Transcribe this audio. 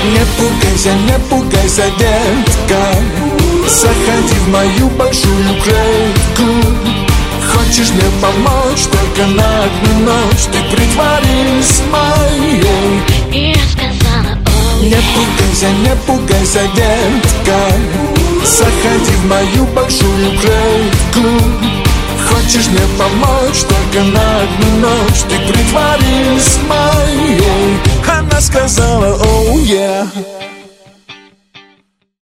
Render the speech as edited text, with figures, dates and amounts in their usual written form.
Не пугайся, детка, заходи в мою большую клетку. Хочешь мне помочь, только на одну ночь ты притворись моей. И я сказала: о, не пугайся, детка, заходи в мою большую клетку. Хочешь мне помочь, только на одну ночь ты притворись моей. Она сказала: оу, yeah.